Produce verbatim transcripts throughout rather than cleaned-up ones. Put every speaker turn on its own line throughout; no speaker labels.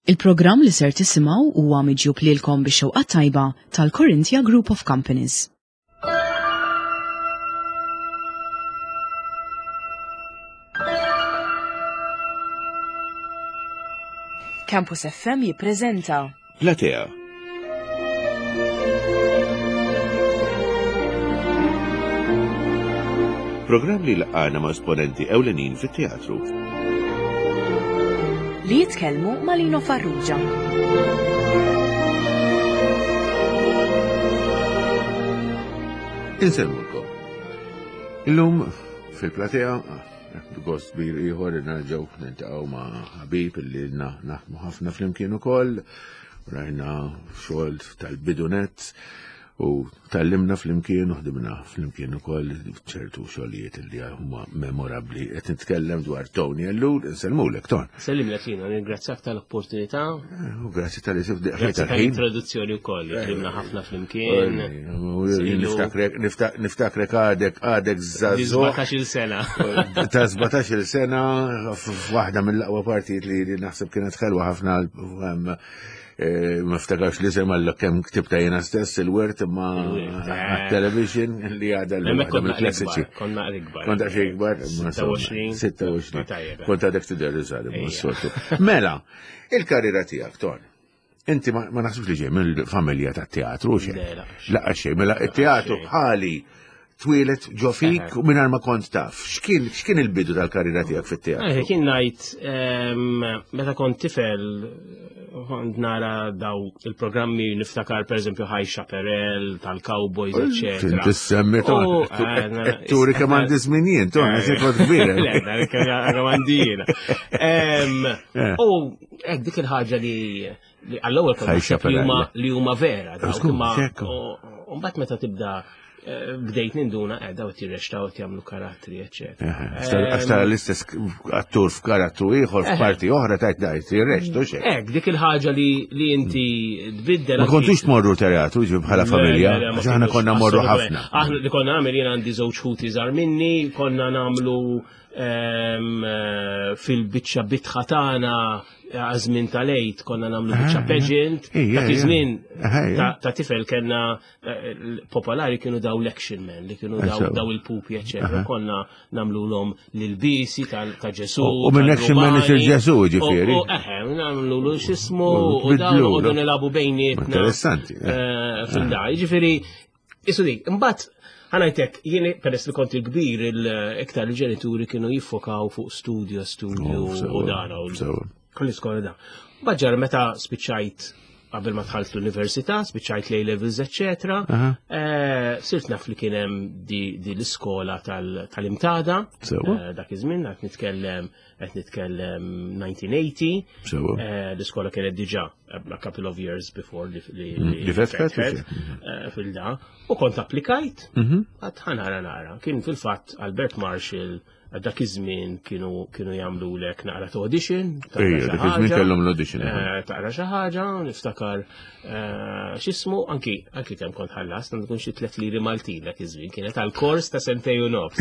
Il-programm li ser tisimgħu huwa miġjub lilkom bix-xewqa tajba tal-Corinthia Group of Companies. Campus F M jippreżenta
Platea. Programm li laqana ma' esponenti ewlenin fit-teatru.
Li jitkellmu ma' Lino Farrugia.
Inselmulkom. Illum fil-platea gost bir ieħor nerġgħu niltaqgħu ma' ħabib illi naħdmu ħafna flimkien ukoll, rajna xogħol tal-bidunet u tallimna flimkien u ħdimna flimkien ukoll ċertu xogħlijiet li huma memorabbli. Qed nitkellem dwar Tony Allur, insellmulek Ton.
Sellimlek Lino, ningrazzjak tal-opportunità.
U grazzi tal-isif
Grazzi tal-introduzzjoni wkoll, ħdimna ħafna flimkien.
Niftakrek għadek għadek żagħżugħ.
żbatax-il sena.
Ta' żbatax-il sena f'waħda mill-aqwa partijiet li naħseb kienet ħelwa ħafna ma ftakarx li sem għallok kem ktibta jena stess il-wert ma television li għada l-wahda mill-klassiċi.
Konna għal-ikbar.
Konta xie ikbar. sitta u għoxrin. Konta dek t-der iżad. Mela, il-karriera tijak, Ton. Inti ma naħsbux li ġej mill-familja ta' teatru xej. Laqqa xej, mela il-teatru bħali twilet ġo fik u minn ma kont taf. X'kien il-bidu tal-karriera tijak fit-teatru?
Kien najt, meta kont tifel, kont nara daw il-programmi niftakar per eżempju High Chaparral, tal-Cowboys, eccetera.
Tissemmi ton, turi keman dizminien, ton, għaxi kont kbira.
Le, keman U ek dik il-ħagġa li għall-ewwel kont li huma vera. Mbagħad meta tibda bdejt ninduna għedha u tirrextaw jagħmlu karattri, eccetera.
Għax tara l-istess attur f'karattru ieħor f'parti oħra tajt daj tirrextu xejn.
Hekk dik il-ħaġa li inti tbiddel.
Ma kontux tmorru teatru bħala familja, għax aħna konna morru ħafna.
Aħna li konna nagħmel jien għandi żewġ ħuti żgħar minni, konna nagħmlu fil-biċċa bitħa tagħna għazmin tal-lejt konna namlu biċċa pageant, dak iż-żmien ta' tifel kellna popolari kienu daw l-action men, li kienu daw il-pupi, eccetera. Konna namlu l-om l-bisi ta' Ġesu.
U minn action man isir Ġesu ġifieri.
Eħe, namlu l xismu u daw għodu nilabu bejnietna.
Interessanti.
Fil-da, ġifieri, isu dik, imbagħad ħanajtek, jieni peress li kont il-kbir, il-iktar il-ġenituri kienu jiffokaw fuq studio, studio u dara. Kolli skola da. Baġġar meta spiċċajt qabel ma dħalt l-università, spiċċajt l-A-levels, eccetera. Sirt naf li kien hemm di l-iskola tal-imtada. Dak iż-żmien qed nitkellem qed nitkellem nineteen eighty. L-iskola kienet diġà a couple of years before li fetħet fil-da. U kont applikajt, għad ħanara nara. Kien fil-fatt Albert Marshall dak iż-żmien kienu jagħmlu lek naqra audition.
Ejja, dak iż-żmien kellhom l-audition.
Taqra xi ħaġa, niftakar x'ismu anki anki kemm kont ħallas, għandu tkun xi tliet liri Maltin dak iż-żmien kienet għall-kors ta' sentej u nofs.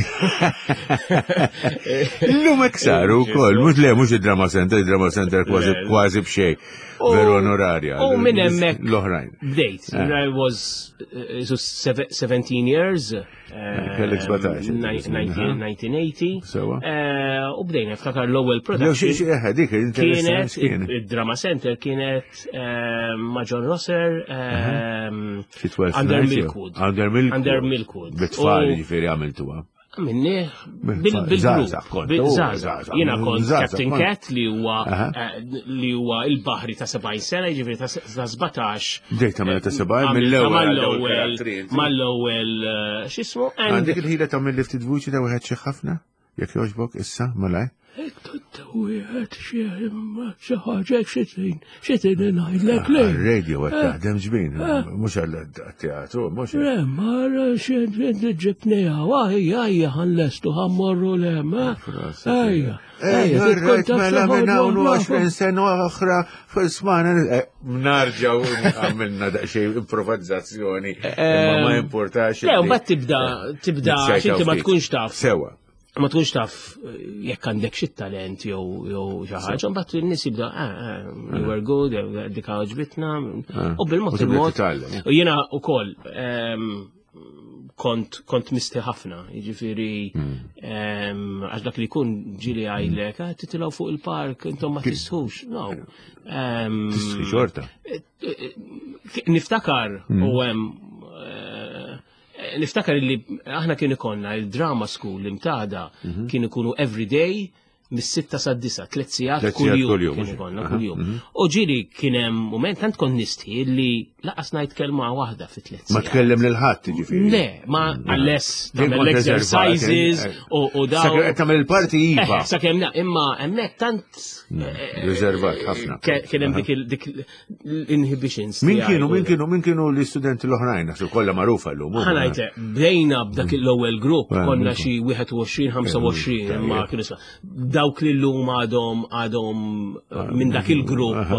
Illum hekk saru wkoll, mhux le mhux id-Drama Center, id-Drama Center kważi b'xejn. Veru onorarja.
U minn hemmhekk
l-oħrajn.
Bdejt. I was seventeen years.
Kellek sebgħtax.
nineteen eighty. U bdejna ftakar l-ewwel production. Kienet id-Drama Center kienet ma' John Rosser Under Milkwood. Under Milkwood.
Bit-tfal ġifieri għamiltuha.
Minni bil-grupp, bil-Zaza. Jena kont Captain Cat li huwa li huwa il-baħri ta' sebgħin sena, jiġifieri ta' sebgħtax.
Dejta mela ta' sebgħin mill-ewwel.
Mal-ewwel x'ismu.
Għandek il-ħila tagħmel li ftit vuċi ta' wieħed xi ħafna? Jekk jogħġbok issa malaj?
Ek tutta wieħed xi ħaġa xetin, xetin ngħidlek lejn.
Radio qed taħdem ġbin, mhux għall-teatru, mhux.
Le, mara xejn ġibnejha, ejja ejja ħanlestu ħammorru lem, ejja.
Ejja, mela minn hawn għoxrin sena oħra f'ismana narġaw għamilna daqsxejn improvvizzazzjoni, imma ma importax.
Le, u bad tibda tibda x'inti ma tkunx taf.
Sewa.
ma tkunx taf jekk għandek xi talent jew jew xi ħaġa, mbagħad in-nies jibda you were good, dik ġbitna, u bil-mod il-mod. U jiena wkoll kont kont misti ħafna, jiġifieri għax dak li jkun ġieli għajlek, titilgħu fuq il-park, intom ma tistħux. No.
Tistħi xorta.
Niftakar u hemm niftakar li aħna kien ikonna il-drama school imtada kien ikunu every day mis-sitta sa' disa, tliet sigħat kuljum kien ikonna kuljum. U ġieli kien hemm mument tant kont nisti li laqas ngħid kelma waħda fi tliet sigħat.
Ma tkellem lil ħadd jiġifieri.
Le, ma unless tagħmel exercises u daw.
Sakemm tagħmel il-parti iva.
Sakemm imma hemmhekk tant
riservat ħafna.
Kien hemm dik l-inhibitions.
Min kienu min kienu min kienu l-istudenti l-oħrajn naħseb kollha magħrufa llum.
Ħanajte, bdejna b'dak l-ewwel grupp konna xi wieħed u għoxrin ħamsa u għoxrin imma kienu dawk li llum għadhom għadhom minn dak il-grupp.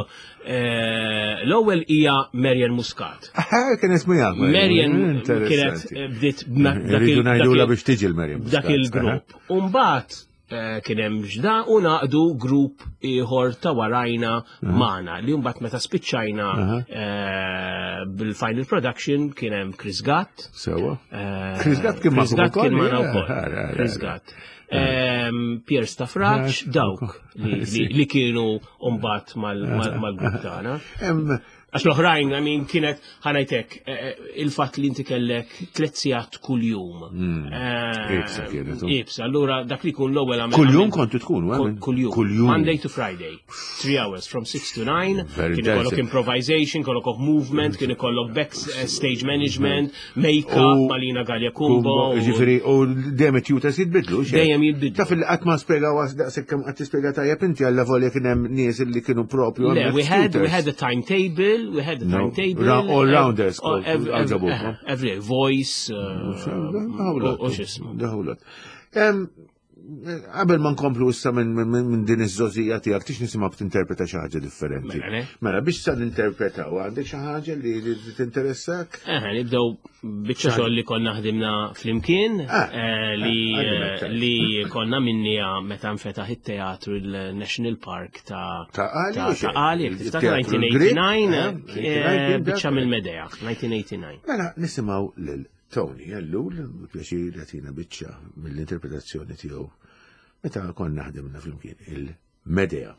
L-ewwel hija Marian Muscat.
Kien ismija.
Marian kienet bdiet dak
il-grupp biex tiġi l-Marian Muscat.
Dak il-grupp. U mbagħad kien hemm ġda u naqdu grupp ieħor ta' warajna magħna li mbagħad meta spiċċajna bil-final production kien hemm Chris Gatt.
Sewa. Chris Gatt kien magħna
wkoll. Chris Gatt. Pier Stafraċ, dawk li kienu mbagħad mal-grupp tagħna. Għax l-oħrajn, għamin, kienet ħanajtek, il-fat li inti kellek tliet sigħat kuljum.
Ibsa kienet.
Ibsa, allura dak li kun l-ewwel għamil.
Kuljum kontu tkun, għamil?
Kuljum. Monday to Friday. Three hours, from six to nine. Kien ikollok improvisation, kollok movement, kien ikollok backstage management, make-up, Malina Gallia Kumbo.
Ġifiri, u dejjem it-tutas jitbidlu,
dejjem jitbidlu.
Taf il-qatt ma spjegaw daqshekk kemm qatt tispjega tajjeb inti għalla volja kien hemm nies li kienu propju.
Le, we had we had a timetable. We had a timetable.
No, all rounders.
Every voice.
Qabel ma nkomplu issa minn din iż-żożija tiegħek tix nisimgħu b'tinterpreta xi ħaġa differenti. Mela biex sa ninterpretaw għandek xi ħaġa li tinteressak?
Eħe, nibdew biċċa xogħol li konna ħdimna flimkien li konna minnija meta nfetaħ it-teatru il-National Park ta' Qali, tiftakar nineteen eighty-nine biċċa mill-Medea, nineteen eighty-nine.
Mela nisimgħu lil Tony, għallul, pjaċir għatina biċċa mill-interpretazzjoni tiegħu meta konna ħdimna flimkien il-Medea.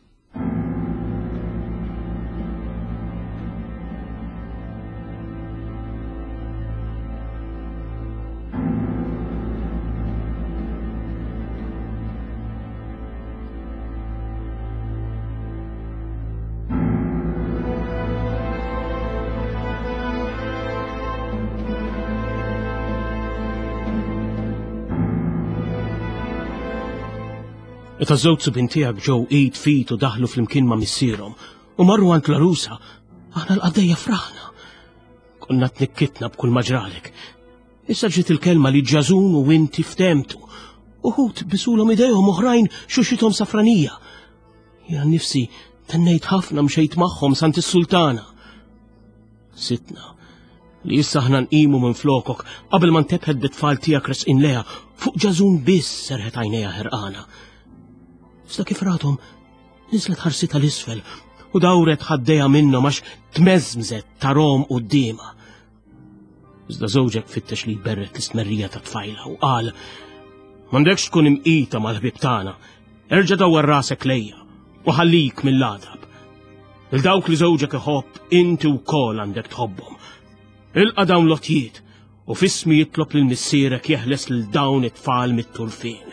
Meta żewġ subin tiegħek ġew eight feet u daħlu flimkien ma' missierhom u marru għand l-arusa, aħna l-qaddejja fraħna. Konna tnikkitna b'kull maġralek. Issa ġiet il-kelma li ġażun u inti ftemtu. Uħud bisulhom idejhom oħrajn xuxithom safranija. Jien nifsi tennejt ħafna mxejt magħhom sant is-sultana. Sitna li issa aħna nqimu minn flokok qabel ma ntebħed bit-tfal tiegħek resqin leha fuq ġażun biss serħet għajnejha ħerqana. Sta kif rathom niżlet ħarsita l-isfel u dawret ħaddejja minnhom għax tmeżmżet tarhom qudiema. Iżda żewġek fittex li jberret l-istmerrija ta' tfajla u qal m'għandekx tkun imqita mal-ħbieb tagħna, erġa' dawwar rasek lejja u ħallik mill-għadab. Il-dawk li żewġek iħobb inti wkoll għandek tħobbhom. Ilqa' dawn lotjiet u f'ismi jitlob lil missierek jeħles lil dawn it-tfal mit-tulfin.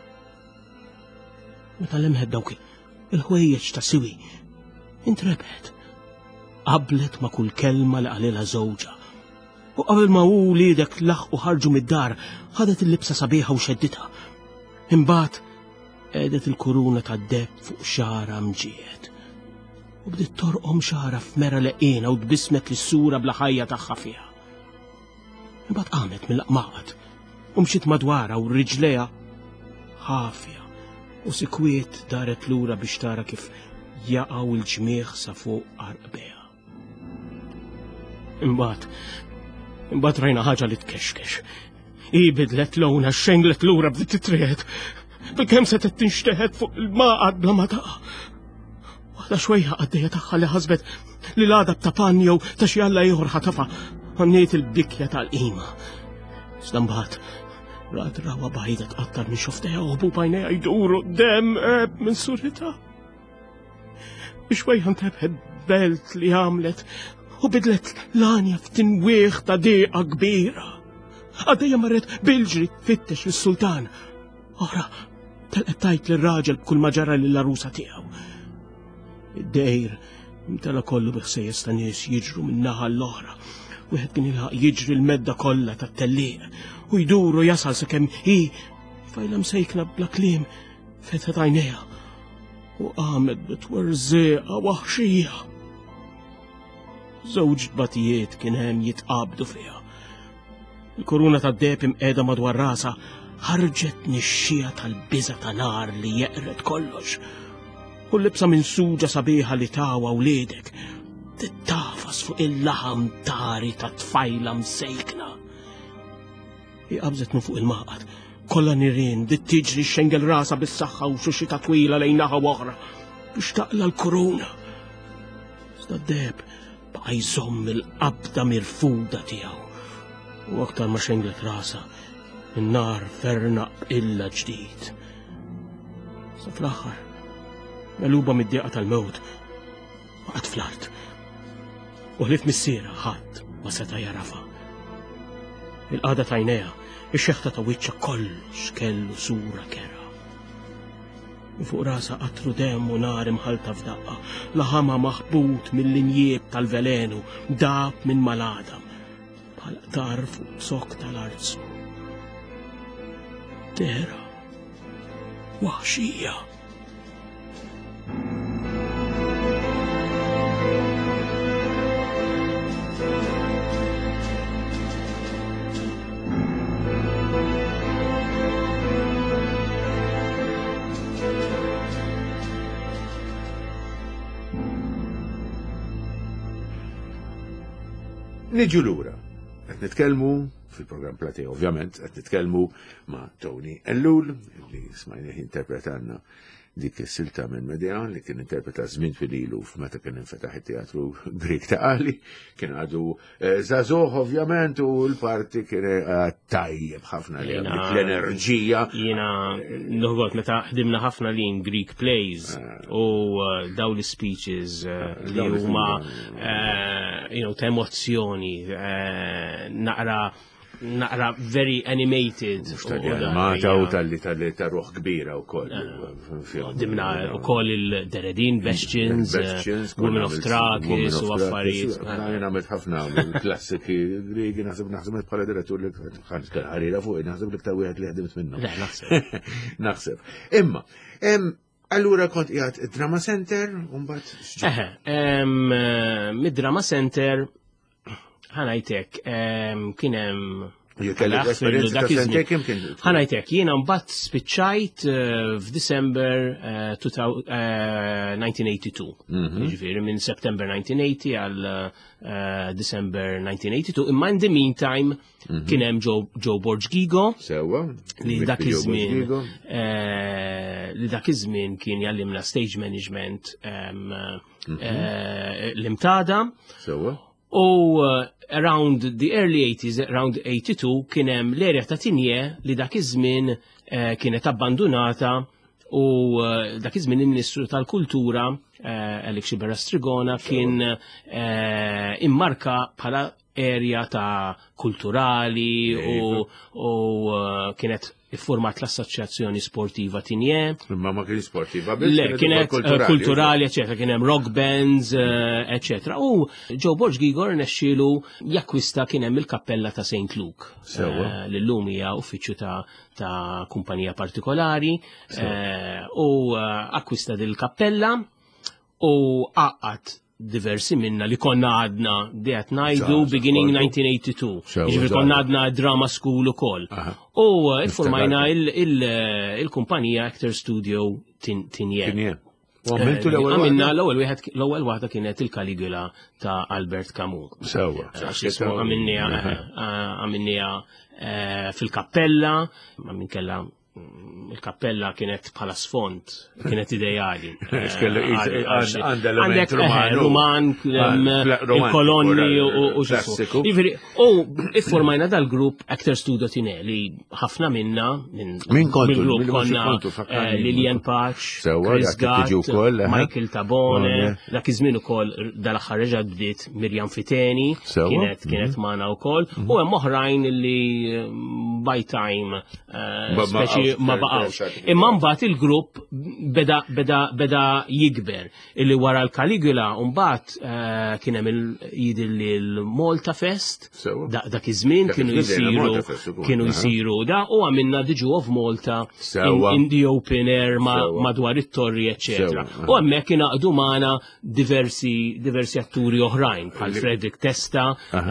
Meta lemħed dawk il-ħwejjeġ ta' siwi, intrebħet. Qablet ma' kull kelma li qalilha żewġha. U qabel ma hu liedek laħqu ħarġu mid-dar, ħadet il-libsa sabiħa u xedditha. Imbagħad qedet il-kuruna tad-deb fuq xara mġied. U bdiet torqom xara f'mera leqina u tbissmet lis-sura bla ħajja tagħha fiha. Imbagħad qamet mill-qmaqat u mxiet madwarha u riġlejha ħafja. U sikwiet daret lura biex tara kif jaqgħu l-ġmieħ sa fuq qarqbeha. Imbagħad, imbagħad rajna ħaġa li tkexkex. I bidlet lowna xenglet lura bdiet titred. Bil-kemm se tinxteħed fuq il-maqad bla ma taqa'. Waħda xwejja għaddejja tagħha li ħasbet li l-għadab ta' panjew ta' xi alla ieħor ħatafa għanniet il-bikja tal-qima. Iżda mbagħad rat rawa baħida tqattar minn xofteja u bubajnejha jduru dem eb minn surita. Xwejja ntrebħed belt li għamlet u bidlet l-anja f'tinwieħ ta' dieqa kbira. Għaddejja marret bil-ġri tfittex lis-sultan. Oħra telqet tajt lir-raġel b'kull ma ġara lill-arusa tiegħu. Id-dejr imtela kollu biħsejjes ta' nies jiġru min-naħa l-oħra. Wieħed kien ilħaq jiġri l-medda kollha tat-tellieq u jduru jasal sakemm hi fajla msejkna bla kliem fetet għajnejha u qamet bitwerżieqa waħxija. Żewġ tbatijiet kien hemm jitqabdu fiha. Il-kuruna tad-deb imqiegħda madwar rasa ħarġet nixxija tal-biża ta' nar li jeqret kollox. U l-libsa minn suġa sabiħa li tawa wliedek tittafas fuq il-laħam tari ta' tfajla msejkna. Iqabżetnu fuq il-maqad, kollha nirien dit tiġri xengel rasa bis-saħħa u xuxita twila lejn naħa oħra biex taqla l-kuruna. Iżda d-deb baqa' jżomm il-qabda mirfuda tiegħu. U aktar ma xenglet rasa, in-nar fernaq illa ġdid. Sa fl-aħħar, meluba mid-dieqa tal-mewt, waqgħet fl-art. U ħlief missiera ħadd ma seta' jarafa. Il-qagħda ta' għajnejha, ix-xeħta ta' wiċċa kollox kellu sura kera. U fuq rasa qatru demm u nar imħalta f'daqqa, laħama maħbut mill-linjieb tal-velenu, dab minn mal-adam, bħal qtar fuq sok tal-arzu. Tera, waħxija.
Niġu lura, qed nitkellmu fil-programm Platej, ovvjament, qed nitkellmu ma' Tony Ellul, li smajnieh interpretanna dik is-silta minn Medea li kien interpreta żmien fil-ilu f'meta kien infetaħ it-teatru Grieg ta' Qali, kien għadu żagħżugħ ovvjament u l-parti kien tajjeb ħafna li l-enerġija.
Jiena noħgod meta ħdimna ħafna lin Greek plays u daw l-speeches li huma ta' emozzjoni naqra naqra very animated.
Mata u tal-li tal-li tarruħ kbira u koll.
Dimna u koll il-Deredin, Bastions, Women of Thrakis u affarijiet.
Għana għamet ħafna klassiki Grigi, naħseb naħseb bħala direttur li ħarira fuq, naħseb li ktar wieħed li ħedimt minnu. Naħseb. Imma, allura kont jgħat Drama Center, un-bat?
Eħe, mid-Drama Center, ħanajtek, kienem ħanajtek, jiena mbagħad spiċċajt f'December nineteen eighty-two. Ġifieri minn September nineteen eighty għal December nineteen eighty-two. Imma in the meantime kien hemm Joe Borgigo li dak iż-żmien li dak iż-żmien kien jallimna stage management l-imtada. U uh, around the early eighties, around eighty-two, kien hemm l-erja ta' Tinje li dak iż-żmien uh, kienet abbandonata u uh, dak iż-żmien il-Ministru tal-Kultura uh, Alex Berrastrigona kien uh, immarka bħala erja ta' kulturali u, u uh, kienet format l-Assoċjazzjoni Sportiva Tinje.
Ma ma kien sportiva,
le, kienet kulturali, eccetera, kien hemm rock bands, eccetera. U Joe Borgigo nexxielu jakkwista kien hemm il-kappella ta' Saint Luke. Li llum hija uffiċċju ta' ta' kumpanija partikolari. U akkwista dil-kappella u qaqqat diversi minna li konna għadna diet najdu beginning nineteen eighty-two. Ġifir konna għadna drama school u koll. U formajna il-kumpanija Actor Studio Tinje.
Għamiltu l-ewwel waħda?
Għamilna l-ewwel wieħed l-ewwel waħda kienet il-Caligula ta' Albert Camus.
Sewwa.
Għamilniha għamilniha fil-kappella, għamil kella il-kappella kienet bħala sfond, kienet ideali. Għandek Ruman, il-kolonni u xassiku. U iffurmajna dal-grupp Actor Studio Tine li ħafna minna
Min kontu?
mill-grupp konna Lilian Patch, Chris Gatt, Michael Tabone, dak iż-żmien ukoll dal-aħħar reġa' bdiet Mirjam Fiteni, kienet kienet magħna wkoll, u hemm oħrajn li by time speċi ma baqgħux. Imma mbagħad il-grupp beda beda beda jikber. Illi wara l-Caligula mbagħad kien hemm jidilli l-Malta Fest. Dak iż-żmien kienu jsiru kienu jsiru da u għamilna The Jew of Malta in the open air madwar it-torri eċċetera. U hemmhekk ingħaqdu magħna diversi diversi atturi oħrajn bħal Frederick Testa.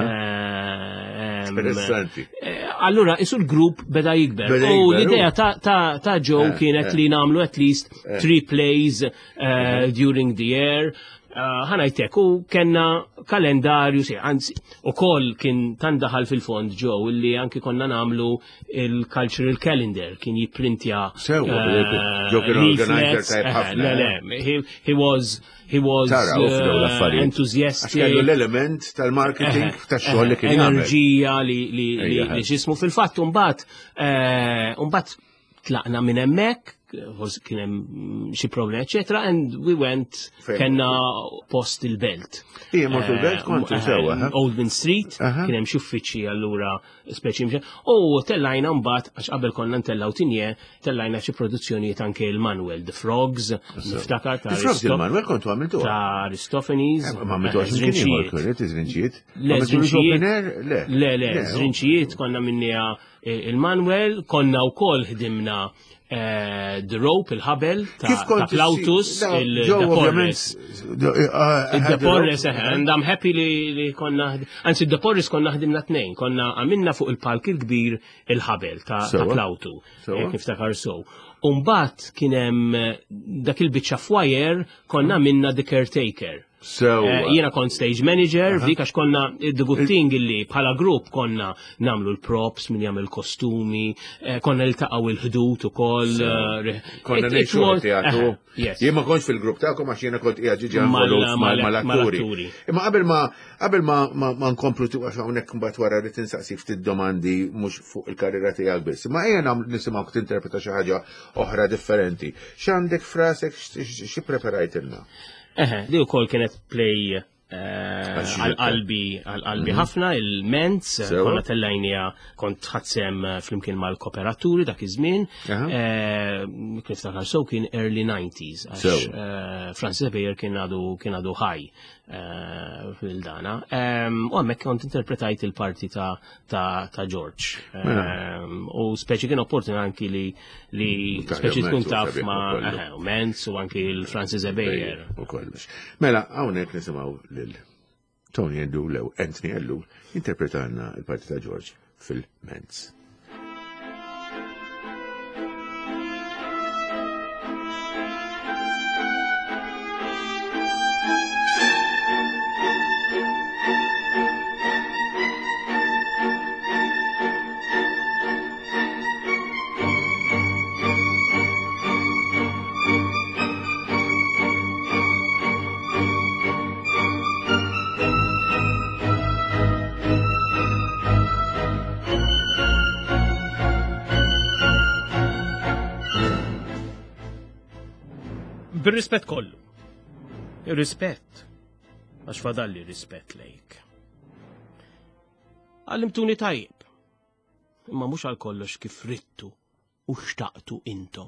Interessanti.
Allura isu l-grupp beda jikber. U l-idea ta' ta' Joe kienet li namlu at least three plays during the year. ħanajtek, u kena kalendarju, si, anzi, u koll kien tandaħal fil-fond Joe, illi anki konna namlu il-cultural calendar, kien jiprintja leaflets. Le, le, he was he was enthusiastic.
Għaxkellu l-element tal-marketing tax-xogħol li kien jagħmel.
Enerġija li ġismu fil-fatt, un-bat, un-bat tlaqna minn hemmhekk, kien hemm xi problemi eċetera, and we went kellna post il-Belt.
Ija mort il-Belt kontu sewwa.
Oldman Street, kien hemm xi uffiċċji allura speċi mxe. U tellajna mbagħad għax qabel konna ntellaw tinje, tellajna xi produzzjonijiet anke il-Manuel The Frogs, niftakar ta'
Frogs il-Manuel kontu għamiltu.
Ta' Aristophanes.
Ma għamiltuhx Zrinċijiet. Zrinċijiet.
Le, Zrinċijiet. Le, le, Zrinċijiet konna minnija il-Manuel, konna wkoll ħdimna The Rope, il-ħabel ta' Plautus, il-Deporres. Il-Deporres, and I'm happy li konna, anzi il-Deporres konna ħdimna tnejn, konna għamilna fuq il-palk il-kbir il-ħabel ta' Plautu, niftakar so. Umbat kienem dak il-bicċa fwajer konna minna The Caretaker. Jiena kont stage manager, dik għax konna id-dugutting illi bħala grupp konna namlu l-props, min jagħmel kostumi, konna l-taqaw il-ħdut ukoll.
Konna nejxu teatru. Jien ma kontx fil-grupp tagħkom għax jiena kont qiegħed ġiġi mal-atturi. Imma qabel ma qabel ma nkomplu għax hawnhekk mbagħad wara li tinsaqsik ftit domandi mhux fuq il-karriera tiegħek biss. Imma ejja nisimgħu tinterpreta xi ħaġa oħra differenti. X'għandek frasek xi preparajtilna?
Eħe, di u kol kienet play għal-qalbi għal-qalbi ħafna, il-Menz, konna tellajnija kont ħadsem flimkien mal-kooperaturi dak iż-żmien, kif takar so kien early nineties, għax Francis Beyer kien għadu ħaj fil-dana. U għammek kont interpretajt il-parti ta' George. U speċi kien opportun anki li speċi tkun taf ma' Menz u anki il-Francis Beyer.
Mela, għawnek nisimaw Tony Ellu, lew Anthony Ellu, interpretana il-parti ta' George fil-Menz.
Bir-rispett kollu. Ir-rispett. Għax fadalli rispett lejk. Għallimtuni tajjeb. Imma mhux għal kollox kif rittu u xtaqtu intom.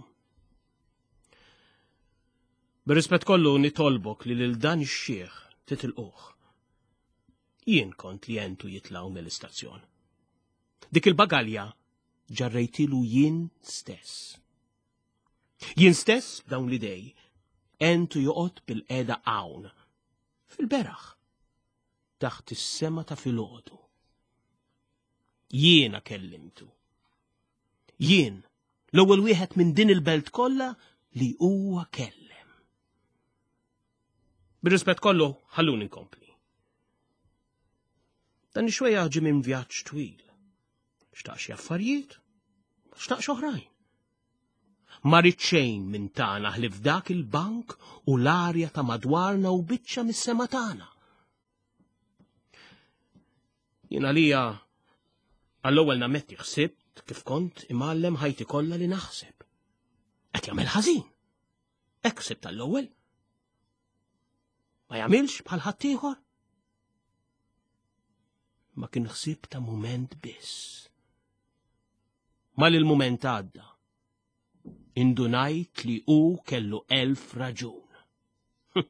Bir-rispett kollu nitolbok li lil dan ix-xieħ titilquh. Jien kont li jentu jitlaw mill-istazzjon. Dik il-bagalja ġarrejtilu jien stess. Jien stess dawn l-idej entu joqgħod bil-qeda hawn fil-beraħ taħt is-sema ta' filgħodu. Jiena kellimtu. Jien l-ewwel wieħed minn din il-belt kollha li huwa kellem. Bir-rispett kollu ħallun inkompli. Dan xwejja ġi minn vjaġġ twil. Xtaq xi affarijiet, xtaq oħrajn. Ma rid xejn minn tagħna ħlif dak il-bank u l-arja ta' madwarna u biċċa mis-sema tagħna. Jien għalija għall-ewwel nammetti ħsibt kif kont imgħallem ħajti kollha li naħseb. Qed jagħmel ħażin. Hekk ħsibt tal-ewwel. Ma jagħmilx bħal ħadd ieħor. Ma kien ħsieb ta' mument biss. Ma li l-mument għadda. Indunajt li hu kellu elf raġun.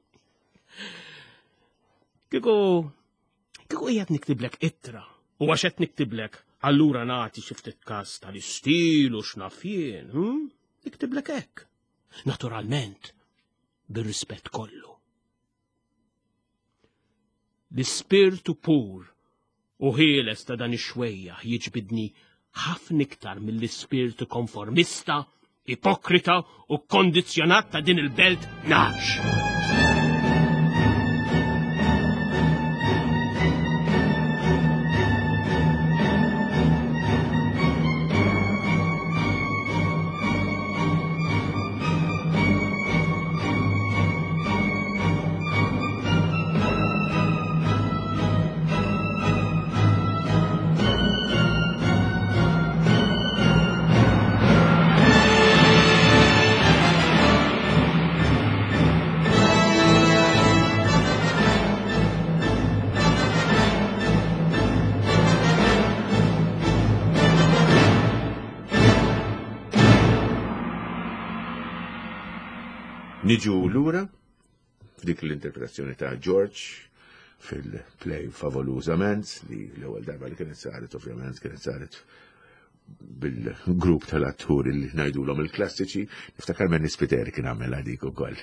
Kiku, kiku qiegħed niktiblek ittra, u għax qed niktiblek allura nagħti xi ftit każ tal-istil u x'naf jien, hm? Niktiblek hekk. Naturalment, bir-rispett kollu. L-ispirtu pur u ħieles ta' dan ix-xwejja jiġbidni ħafna iktar mill-ispirtu konformista, ipokrita u kondizzjonat ta' din il-belt nax.
Niġu lura f'dik l-interpretazzjoni ta' George fil-play Favolużament li l-ewwel darba li kienet saret ovvjament kienet saret bil-grupp tal-atturi li ngħidulhom il-klassiċi, niftakar Menni Spiteri kien għamel dik ukoll.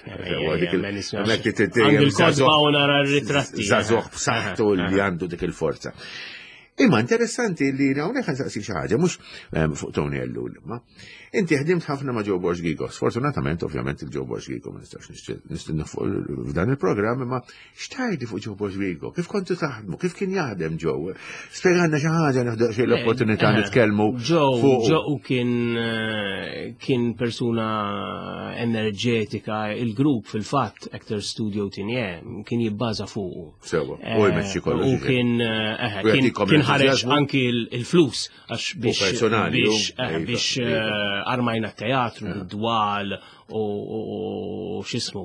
Il-kodba u nara r-ritratti.
Żagħżugħ b'saħħtu li għandu dik il-forza. Imma interessanti li hawnhekk ħansaqsi xi ħaġa mhux fuq Tony Ellul, ma inti ħdimt ħafna ma' Joe Borsgigo. Sfortunatament ovvjament il-Joe Borsgigo ma nistax nistennu f'dan il-programm, imma x'tajdi fuq Joe Borsgigo? Kif kontu taħdmu? Kif kien jaħdem Joe? Spjegħalna xi ħaġa neħdu xi l-opportunità nitkellmu fuq.
Joe kien kien persuna enerġetika, il-grupp fil-fatt Actor Studio Tinje kien jibbaża fuq.
Sewa, u jmexxi kollox.
U kien kien ħareġ anki il-flus għax biex biex armajna teatru, d-dwal u xismu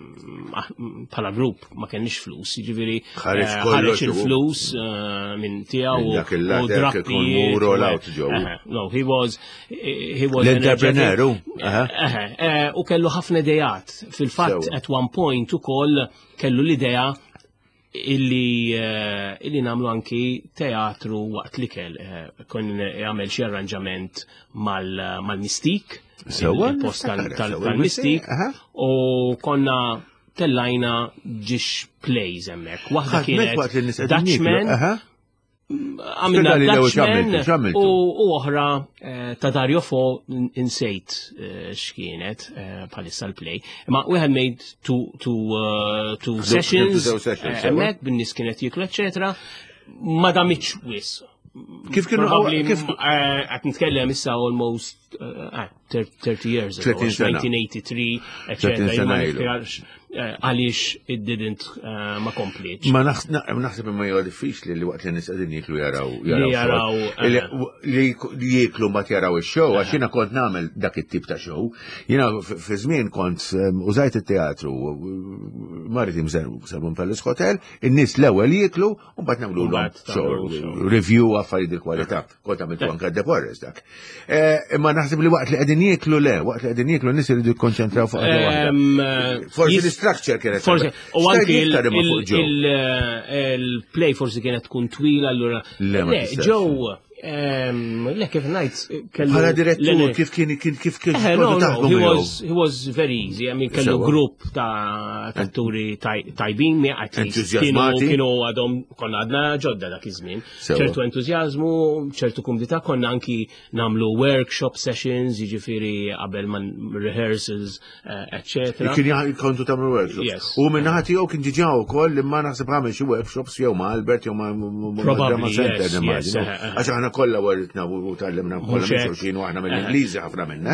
bħala grupp ma kenniex flus, jiġifieri ħareġ il-flus minn tiegħu u drappi. No, he was he was
l-entrepreneur.
U kellu ħafna idejat. Fil-fatt at one point ukoll kellu l-idea illi illi namlu anki teatru waqt li kell kon jagħmel xi arranġament mal-Mistik, il-post tal-Mistik, u konna tellajna ġiex plays hemmhekk. Waħda kienet Dutchman, għamilna Dutchman u oħra ta' Dario Fo insejt x'kienet bħalissa l-play. Ma we had made two two sessions hemmhekk bin-nies kienet jiklu eċetera, ma damitx wis.
Kif kienu
kif qed nitkellem issa almost thirty years ago, nineteen eighty-three, eċetera. Għaliex it didn't ma kompliċ.
Ma naħseb imma jew diffiċli li waqt li nies qegħdin jiklu jaraw
jaraw
li jiklu mbagħad jaraw ix-show għax jiena kont nagħmel dak it-tip ta' show. Jiena fi żmien kont użajt it-teatru Maritim Salmon Palace Hotel, in-nies l-ewwel jiklu u mbagħad nagħmluhom show review affarijiet il-kwalità. Kont għamiltu anke Deborres dak. Imma naħseb li waqt li qegħdin jiklu le, waqt li qegħdin jiklu nies iridu jikkonċentraw fuq ħaġa waħda. Forsi structure kienet.
Forsi, u anki il-play forsi kienet tkun twila, allura. Le, Joe, Le kif ngħid
bħala direttur kif kien kif kien
he was he was very easy. I mean kellu grupp ta' atturi tajbin mi
entużjażmati
kienu għadhom konna għadna ġodda dak iż-żmien. ċertu entużjażmu, ċertu kumdita konna anki nagħmlu workshop sessions, jiġifieri qabel ma rehearsals, et cetera.
Kien kontu tagħmlu workshops. U minn naħa tiegħu kien ġiġa wkoll imma naħseb għamel xi workshops jew ma' Albert jew ma'
Probably, yes, yes.
Għax aħna kollha warritna u tallimna kollha minn xulxin u aħna mill-Ingliżi ħafna minna.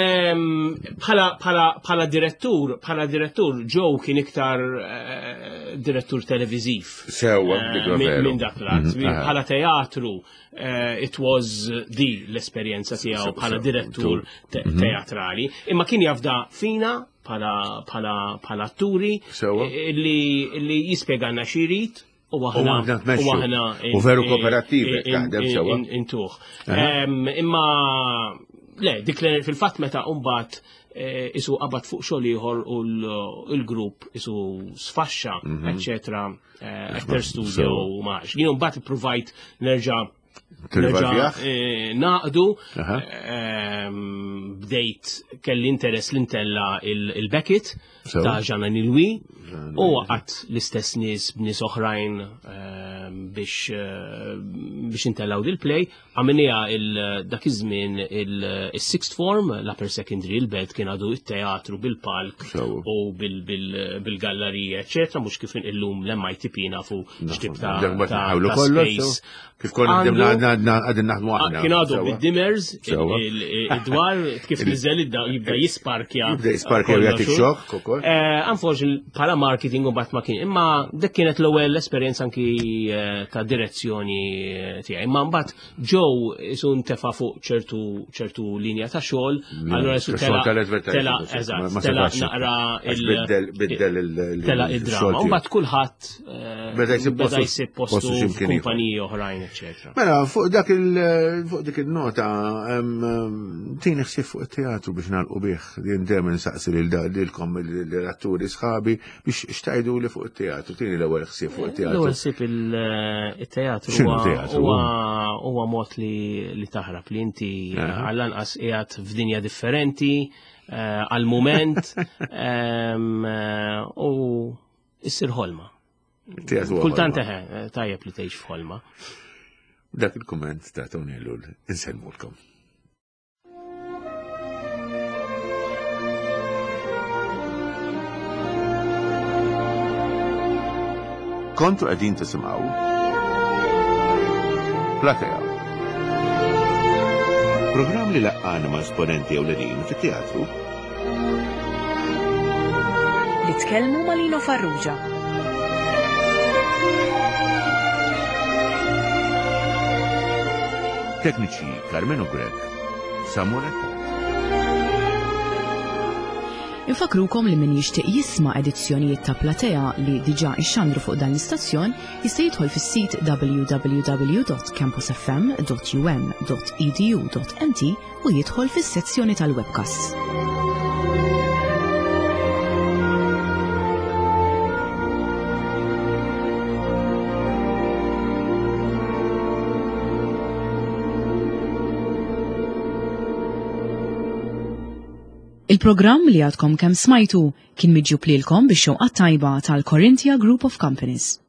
Bħala direttur, bħala direttur Joe kien iktar direttur televiżiv.
Sewwa
minn dak l-art. Bħala teatru it was di l-esperjenza tiegħu bħala direttur teatrali. Imma kien jafda fina bħala atturi li jispjegana xi jrid. U għahna, u għahna.
U veru kooperattivi, taħdem sewa.
Intuħ. Imma, le, dik fil-fat meta umbat isu qabad fuq xogħol ieħor u l-grupp isu sfaxxa, eccetera, Actor Studio u maħx. Jien mbagħad ipprovajt nerġa' nerġa' naqdu, bdejt kelli interess l-intella il-Beckett ta' Ġanna Nilwi u għat l-istess nies b'nies oħrajn biex biex intellaw dil-play għamilija dak iż-żmien il-sixth form, l-upper secondary, il-bed kien għadu it-teatru bil-palk u bil-gallerija, eccetera, mhux kif illum l-M I T P nafu x'tib ta' space.
Kif konna għadin naħdmu aħna.
Kien għadu bid-dimmers, id-dwar, kif niżel jibda jisparkja.
Jibda jisparkja u jagħtik xokk ukoll.
Unfortunately, bħala marketing u bat ma kien. Imma dik kienet l-ewwel esperjenza anki ta' direzzjoni tiegħi. Imma mbagħad Joe isu ntefa' fuq ċertu ċertu linja ta' xogħol, allura isu tela eżatt, tela naqra tela id-drama. U mbagħad kulħadd beda jsib postu f'kumpaniji oħrajn.
Mela, fuq dak dik il-nota, tini ħsieb fuq il-teatru biex nagħlqu bih, jien dejjem nsaqsi lilkom l-atturi sħabi biex xtajdu li fuq il-teatru, tini l-ewwel ħsieb fuq il-teatru.
L-ewwel ħsieb il-teatru huwa mod li taħrab li inti għall-anqas qiegħed f'dinja differenti għall-mument u issir ħolma. Kultant eħe, tajjeb li tgħix f'ħolma.
Dak il-kumment ta' Tony Lull, insellmulkom. Kontu qegħdin tisimgħu Platea. Programm li laqqana ma' esponenti ewlenin fit-teatru.
Li tkellmu ma' Lino Farrugia.
Tekniċi Carmen Grek, Samuel Etta.
Infakrukom li min jixtieq jisma' edizzjonijiet ta' Platea li diġà ixxandru fuq dan l-istazzjon jista' jidħol fis-sit w w w dot campus f m dot u m dot e d u dot n t u jidħol fis-sezzjoni tal-webcast. Il-programm li għadkom kemm smajtu kien miġjub lilkom bix-xewqa tajba tal-Corinthia Group of Companies.